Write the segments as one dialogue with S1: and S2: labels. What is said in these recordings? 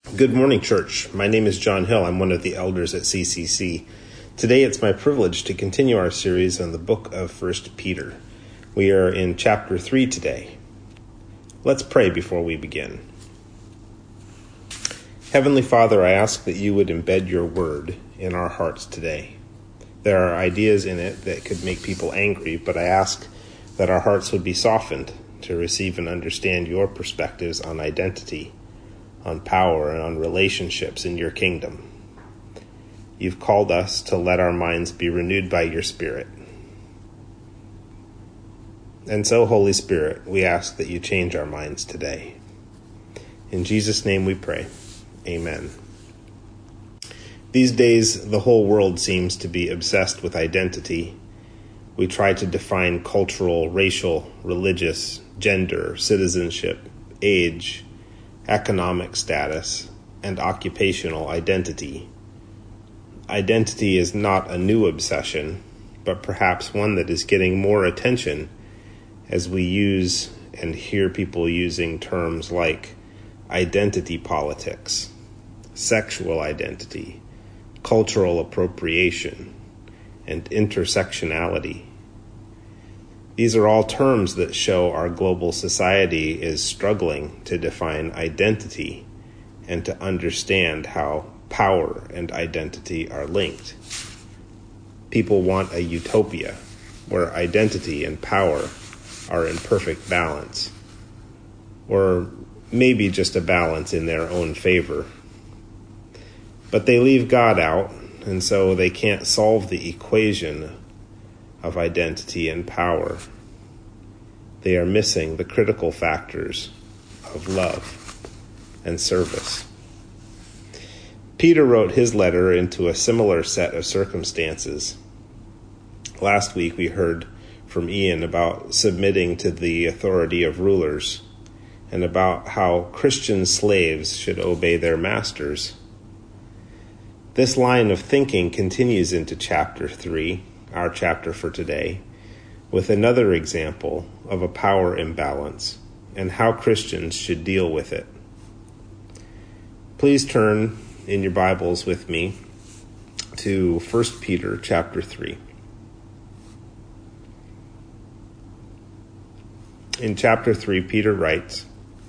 S1: Good morning, church. My name is John Hill. I'm one of the elders at CCC. Today it's my privilege to continue our series on the book of 1 Peter. We are in chapter 3 today. Let's pray before we begin. Heavenly Father, I ask that you would embed your word in our hearts today. There are ideas in it that could make people angry, but I ask that our hearts would be softened to receive and understand your perspectives on identity, on power, and on relationships in your kingdom. You've called us to let our minds be renewed by your Spirit. And so, Holy Spirit, we ask that you change our minds today. In Jesus' name we pray. Amen. These days, the whole world seems to be obsessed with identity. We try to define cultural, racial, religious, gender, citizenship, age, economic status, and occupational identity. Identity is not a new obsession, but perhaps one that is getting more attention as we use and hear people using terms like identity politics, sexual identity, cultural appropriation, and intersectionality. These are all terms that show our global society is struggling to define identity and to understand how power and identity are linked. People want a utopia where identity and power are in perfect balance, or maybe just a balance in their own favor. But they leave God out, and so they can't solve the equation of identity and power. They are missing the critical factors of love and service. Peter wrote his letter into a similar set of circumstances. Last week we heard from Ian about submitting to the authority of rulers and about how Christian slaves should obey their masters. This line of thinking continues into chapter 3, our chapter for today, with another example of a power imbalance and how Christians should deal with it. Please turn in your Bibles with me to 1 Peter chapter 3. In chapter 3, Peter writes,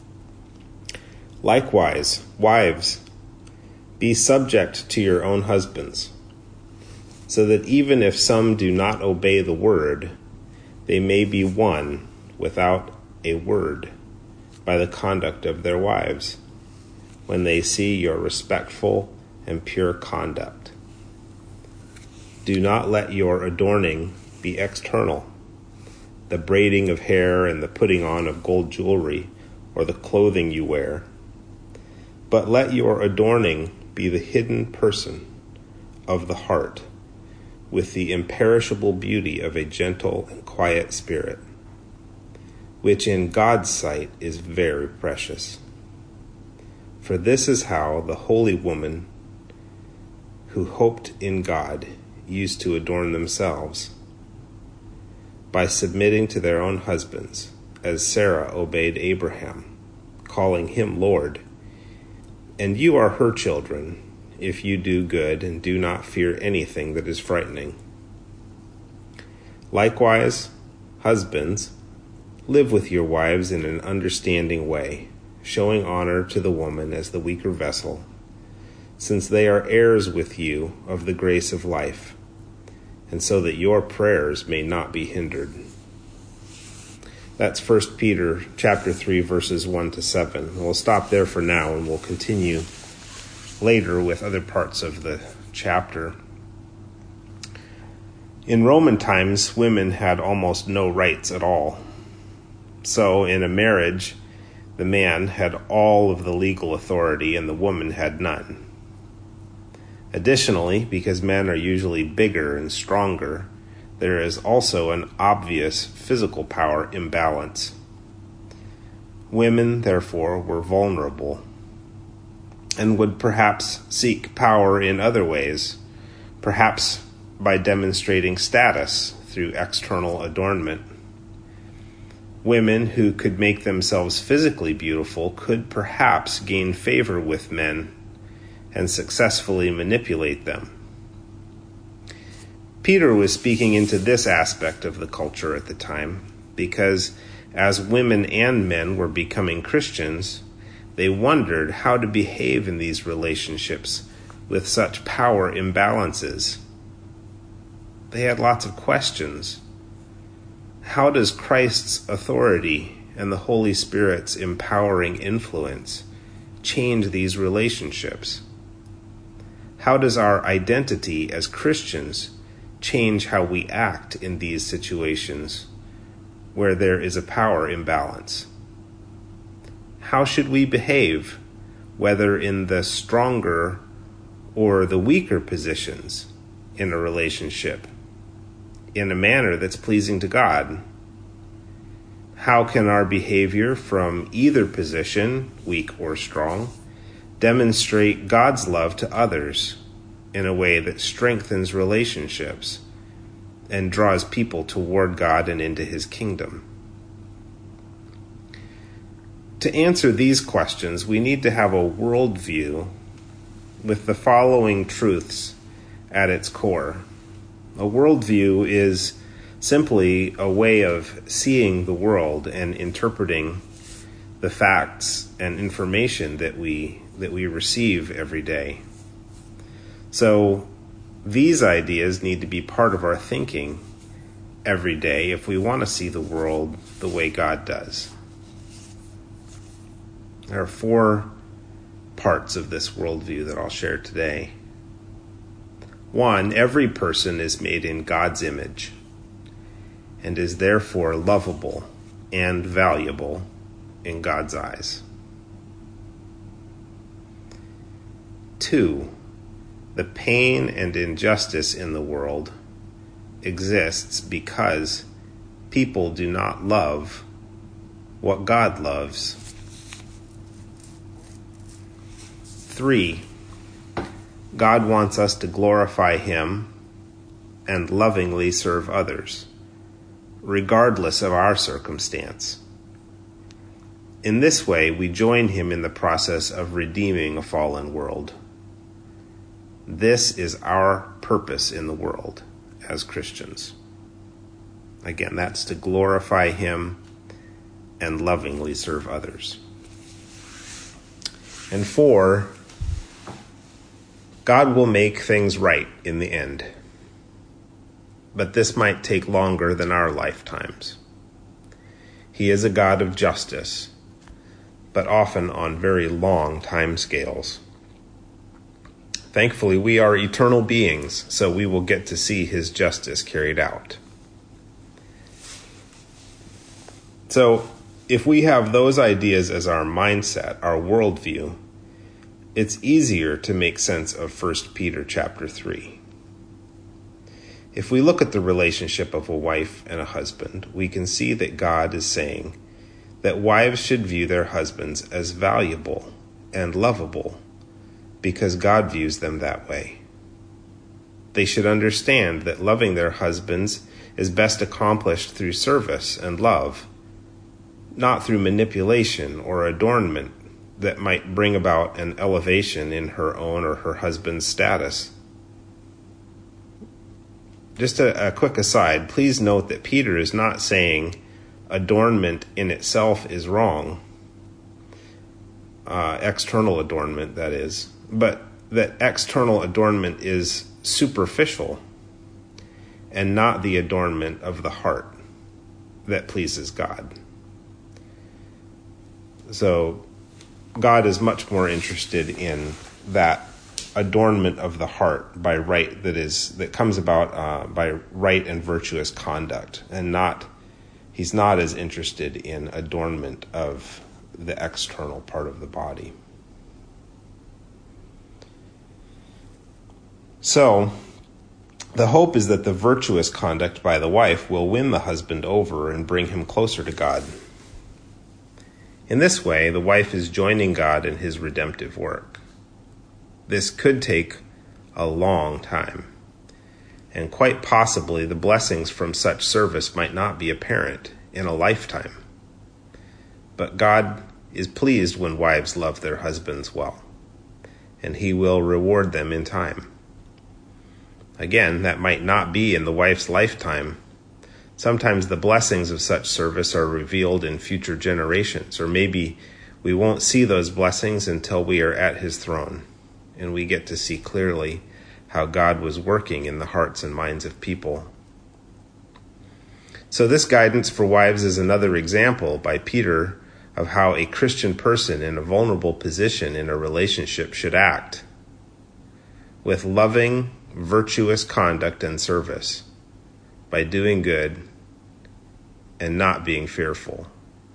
S1: "Likewise, wives, be subject to your own husbands, so that even if some do not obey the word, they may be won without a word by the conduct of their wives, when they see your respectful and pure conduct. Do not let your adorning be external, the braiding of hair and the putting on of gold jewelry or the clothing you wear, but let your adorning be the hidden person of the heart, with the imperishable beauty of a gentle and quiet spirit, which in God's sight is very precious. For this is how the holy woman who hoped in God used to adorn themselves, by submitting to their own husbands, as Sarah obeyed Abraham, calling him Lord. And you are her children, if you do good and do not fear anything that is frightening. Likewise, husbands, live with your wives in an understanding way, showing honor to the woman as the weaker vessel, since they are heirs with you of the grace of life, and so that your prayers may not be hindered." That's 1 Peter chapter 3, verses 1 to 7. We'll stop there for now, and we'll continue later with other parts of the chapter. In Roman times, women had almost no rights at all. So in a marriage, the man had all of the legal authority and the woman had none. Additionally, because men are usually bigger and stronger, there is also an obvious physical power imbalance. Women, therefore, were vulnerable and would perhaps seek power in other ways, perhaps by demonstrating status through external adornment. Women who could make themselves physically beautiful could perhaps gain favor with men and successfully manipulate them. Peter was speaking into this aspect of the culture at the time because as women and men were becoming Christians, they wondered how to behave in these relationships with such power imbalances. They had lots of questions. How does Christ's authority and the Holy Spirit's empowering influence change these relationships? How does our identity as Christians change how we act in these situations where there is a power imbalance? How should we behave, whether in the stronger or the weaker positions in a relationship, in a manner that's pleasing to God? How can our behavior from either position, weak or strong, demonstrate God's love to others in a way that strengthens relationships and draws people toward God and into His kingdom? To answer these questions, we need to have a worldview with the following truths at its core. A worldview is simply a way of seeing the world and interpreting the facts and information that we receive every day. So these ideas need to be part of our thinking every day if we want to see the world the way God does. There are 4 parts of this worldview that I'll share today. 1, every person is made in God's image and is therefore lovable and valuable in God's eyes. 2, the pain and injustice in the world exists because people do not love what God loves. 3, God wants us to glorify Him and lovingly serve others, regardless of our circumstance. In this way, we join Him in the process of redeeming a fallen world. This is our purpose in the world as Christians. Again, that's to glorify Him and lovingly serve others. And 4, God will make things right in the end. But this might take longer than our lifetimes. He is a God of justice, but often on very long time scales. Thankfully, we are eternal beings, so we will get to see His justice carried out. So, if we have those ideas as our mindset, our worldview, it's easier to make sense of 1 Peter chapter 3. If we look at the relationship of a wife and a husband, we can see that God is saying that wives should view their husbands as valuable and lovable because God views them that way. They should understand that loving their husbands is best accomplished through service and love, not through manipulation or adornment that might bring about an elevation in her own or her husband's status. Just a quick aside, please note that Peter is not saying adornment in itself is wrong, external adornment, that is, but that external adornment is superficial and not the adornment of the heart that pleases God. So God is much more interested in that adornment of the heart by right that comes about by right and virtuous conduct, and he's not as interested in adornment of the external part of the body. So the hope is that the virtuous conduct by the wife will win the husband over and bring him closer to God. In this way, the wife is joining God in His redemptive work. This could take a long time, and quite possibly the blessings from such service might not be apparent in a lifetime. but God is pleased when wives love their husbands well, and he will reward them in time. Again, that might not be in the wife's lifetime. Sometimes the blessings of such service are revealed in future generations, or maybe we won't see those blessings until we are at his throne, and we get to see clearly how God was working in the hearts and minds of people. So this guidance for wives is another example by Peter of how a Christian person in a vulnerable position in a relationship should act, with loving, virtuous conduct and service, by doing good and not being fearful.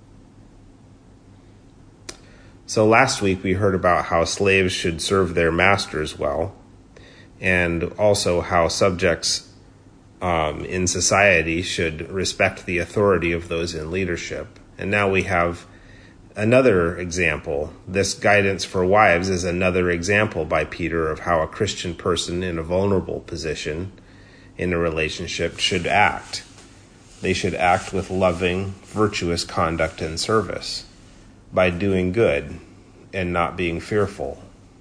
S1: So last week we heard about how slaves should serve their masters well, and also how subjects in society should respect the authority of those in leadership. And now we have another example. This guidance for wives is another example by Peter of how a Christian person in a vulnerable position in a relationship should act. They should act with loving, virtuous conduct and service by doing good and not being fearful.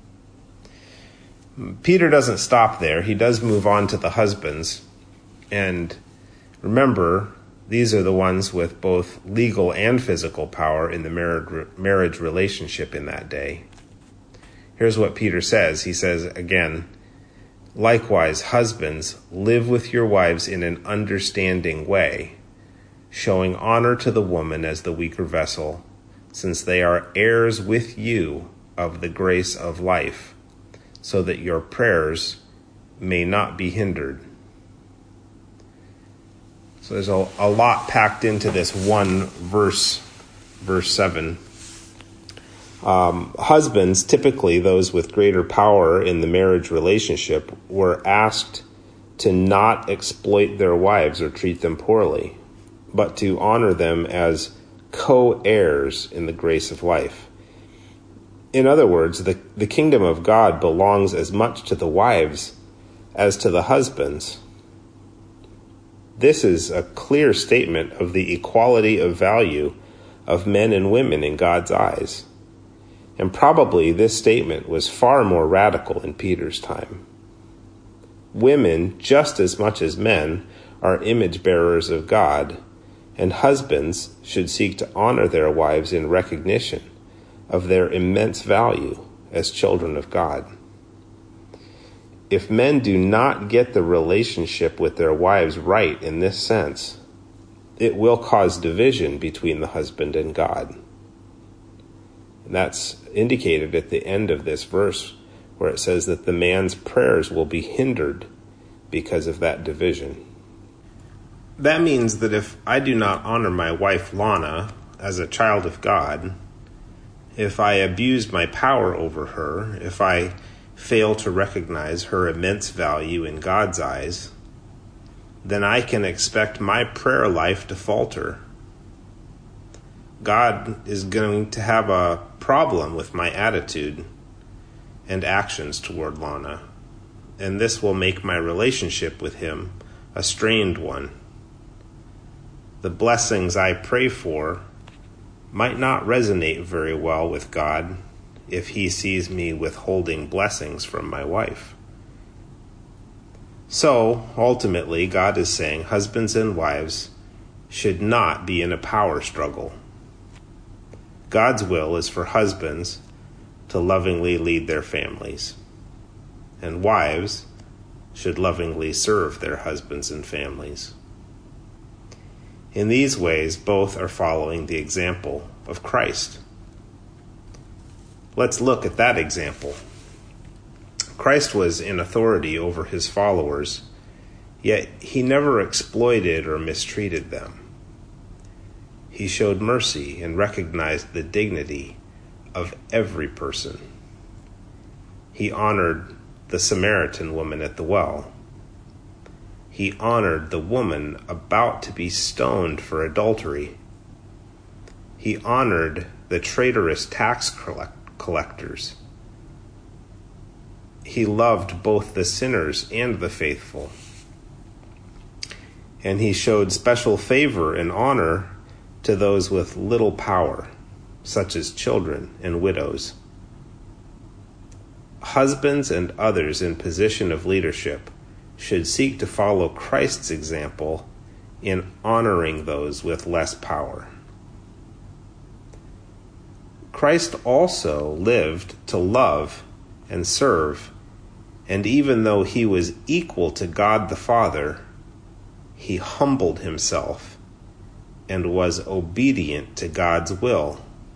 S1: Peter doesn't stop there. He does move on to the husbands. And remember, these are the ones with both legal and physical power in the marriage relationship in that day. Here's what Peter says. He says again, "Likewise, husbands, live with your wives in an understanding way, showing honor to the woman as the weaker vessel, since they are heirs with you of the grace of life, so that your prayers may not be hindered." So there's a lot packed into this one verse, verse 7. Husbands, typically those with greater power in the marriage relationship, were asked to not exploit their wives or treat them poorly, but to honor them as co-heirs in the grace of life. In other words, the kingdom of God belongs as much to the wives as to the husbands. This is a clear statement of the equality of value of men and women in God's eyes. And probably this statement was far more radical in Peter's time. Women, just as much as men, are image bearers of God, and husbands should seek to honor their wives in recognition of their immense value as children of God. If men do not get the relationship with their wives right in this sense, it will cause division between the husband and God. And that's indicated at the end of this verse, where it says that the man's prayers will be hindered because of that division. That means that if I do not honor my wife Lana as a child of God, if I abuse my power over her, if I fail to recognize her immense value in God's eyes, then I can expect my prayer life to falter. God is going to have a problem with my attitude and actions toward Lana, and this will make my relationship with him a strained one. The blessings I pray for might not resonate very well with God if he sees me withholding blessings from my wife. So, ultimately, God is saying husbands and wives should not be in a power struggle. God's will is for husbands to lovingly lead their families, and wives should lovingly serve their husbands and families. In these ways, both are following the example of Christ. Let's look at that example. Christ was in authority over his followers, yet he never exploited or mistreated them. He showed mercy and recognized the dignity of every person. He honored the Samaritan woman at the well. He honored the woman about to be stoned for adultery. He honored the traitorous tax collectors. He loved both the sinners and the faithful. And he showed special favor and honor to those with little power, such as children and widows. Husbands and others in position of leadership should seek to follow Christ's example in honoring those with less power. Christ also lived to love and serve, and even though he was equal to God the Father, he humbled himself and was obedient to God's will.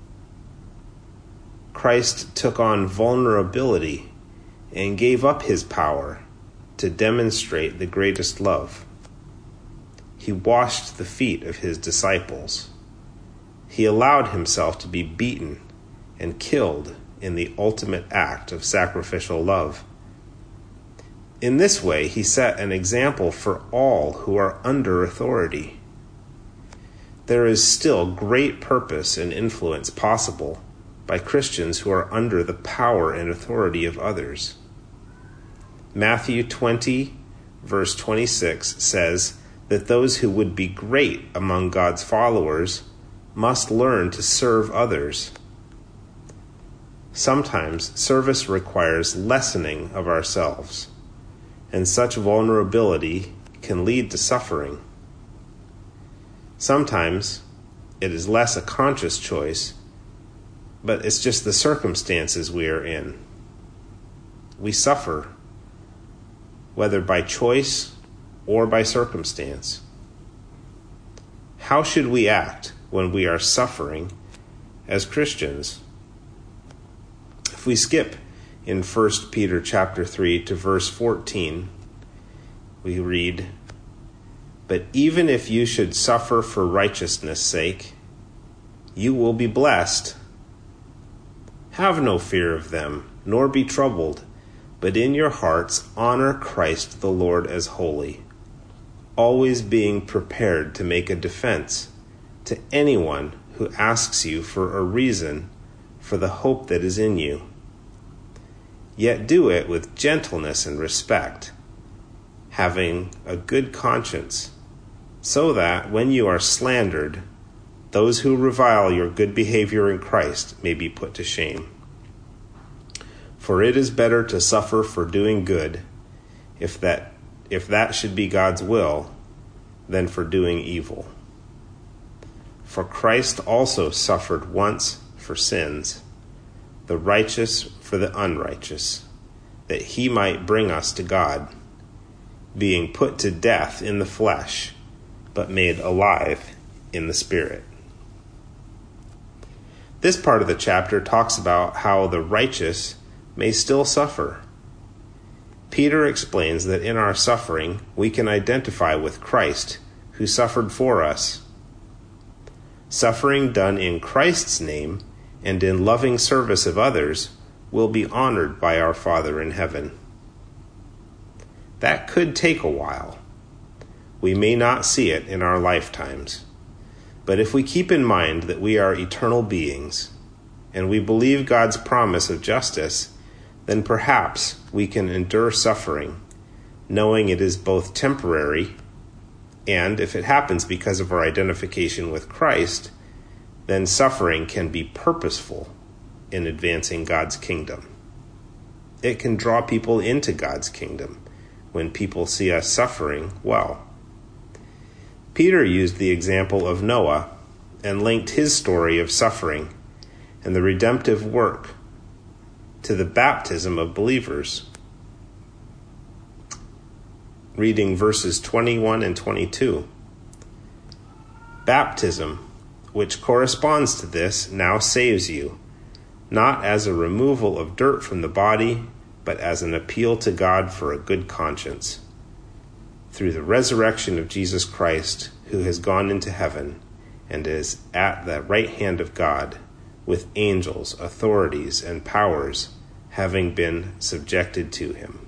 S1: Christ took on vulnerability and gave up his power to demonstrate the greatest love. He washed the feet of his disciples. He allowed himself to be beaten and killed in the ultimate act of sacrificial love. In this way, he set an example for all who are under authority. There is still great purpose and influence possible by Christians who are under the power and authority of others. Matthew 20, verse 26 says that those who would be great among God's followers must learn to serve others. Sometimes service requires lessening of ourselves, and such vulnerability can lead to suffering. Sometimes it is less a conscious choice, but it's just the circumstances we are in. We suffer, whether by choice or by circumstance. How should we act when we are suffering as Christians? If we skip in 1 Peter chapter 3 to verse 14, we read, "But even if you should suffer for righteousness' sake, you will be blessed. Have no fear of them, nor be troubled, but in your hearts honor Christ the Lord as holy, always being prepared to make a defense to anyone who asks you for a reason for the hope that is in you. Yet do it with gentleness and respect, having a good conscience, so that when you are slandered, those who revile your good behavior in Christ may be put to shame. For it is better to suffer for doing good, if that should be God's will, than for doing evil. For Christ also suffered once for sins, the righteous for the unrighteous, that he might bring us to God, being put to death in the flesh, but made alive in the Spirit." This part of the chapter talks about how the righteous may still suffer. Peter explains that in our suffering, we can identify with Christ, who suffered for us. Suffering done in Christ's name and in loving service of others will be honored by our Father in heaven. That could take a while. We may not see it in our lifetimes. But if we keep in mind that we are eternal beings, and we believe God's promise of justice, then perhaps we can endure suffering, knowing it is both temporary, and if it happens because of our identification with Christ, then suffering can be purposeful in advancing God's kingdom. It can draw people into God's kingdom when people see us suffering well. Peter used the example of Noah and linked his story of suffering and the redemptive work to the baptism of believers. Reading verses 21 and 22. Baptism, which corresponds to this, now saves you, not as a removal of dirt from the body, but as an appeal to God for a good conscience, through the resurrection of Jesus Christ, who has gone into heaven and is at the right hand of God, with angels, authorities, and powers having been subjected to him.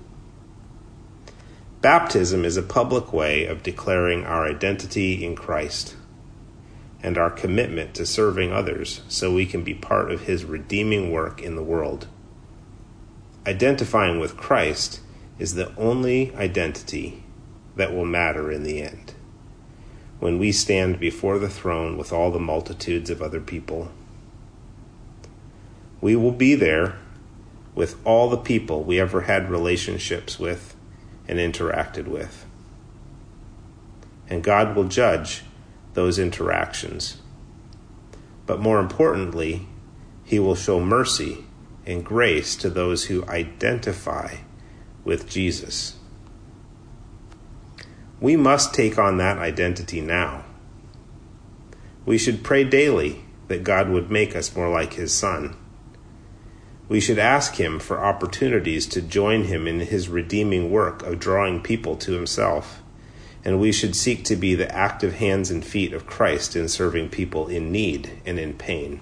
S1: Baptism is a public way of declaring our identity in Christ and our commitment to serving others so we can be part of his redeeming work in the world. Identifying with Christ is the only identity that will matter in the end, when we stand before the throne with all the multitudes of other people. We will be there with all the people we ever had relationships with and interacted with. And God will judge those interactions. But more importantly, he will show mercy and grace to those who identify with Jesus. We must take on that identity now. We should pray daily that God would make us more like his Son. We should ask him for opportunities to join him in his redeeming work of drawing people to himself. And we should seek to be the active hands and feet of Christ in serving people in need and in pain.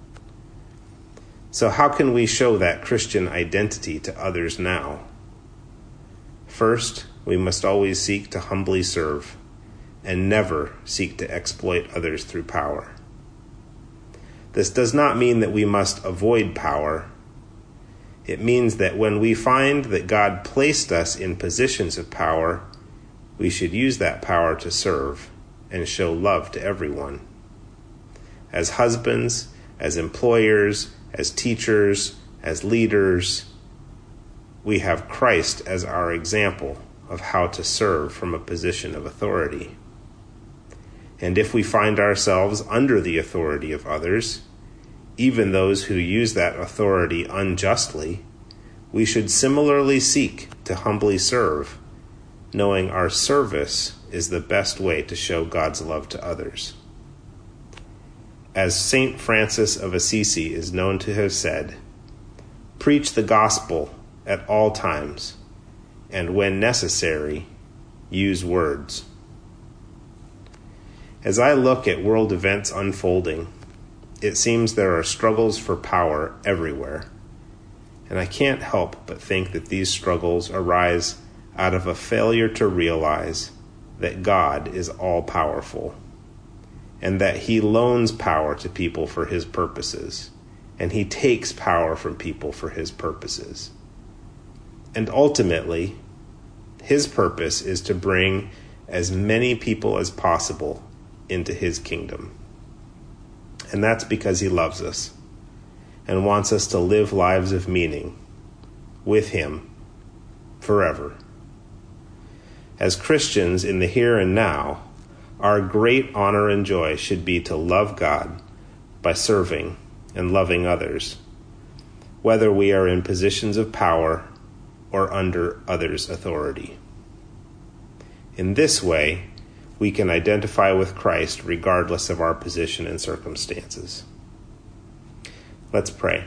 S1: So how can we show that Christian identity to others now? First, we must always seek to humbly serve and never seek to exploit others through power. This does not mean that we must avoid power. It means that when we find that God placed us in positions of power, we should use that power to serve and show love to everyone. As husbands, as employers, as teachers, as leaders, we have Christ as our example of how to serve from a position of authority. And if we find ourselves under the authority of others, even those who use that authority unjustly, we should similarly seek to humbly serve, knowing our service is the best way to show God's love to others. As St. Francis of Assisi is known to have said, "Preach the gospel at all times, and when necessary, use words." As I look at world events unfolding, it seems there are struggles for power everywhere, and I can't help but think that these struggles arise out of a failure to realize that God is all-powerful, and that he loans power to people for his purposes, and he takes power from people for his purposes. And ultimately, his purpose is to bring as many people as possible into his kingdom. And that's because he loves us and wants us to live lives of meaning with him forever. As Christians in the here and now, our great honor and joy should be to love God by serving and loving others, whether we are in positions of power or under others' authority. In this way, we can identify with Christ regardless of our position and circumstances. Let's pray.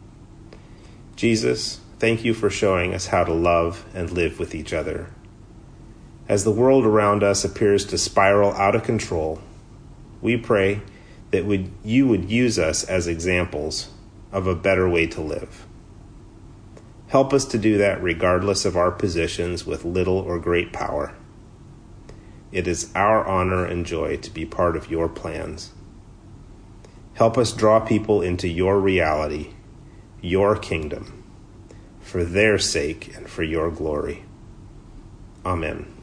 S1: Jesus, thank you for showing us how to love and live with each other. As the world around us appears to spiral out of control, we pray that you would use us as examples of a better way to live. Help us to do that regardless of our positions with little or great power. It is our honor and joy to be part of your plans. Help us draw people into your reality, your kingdom, for their sake and for your glory. Amen.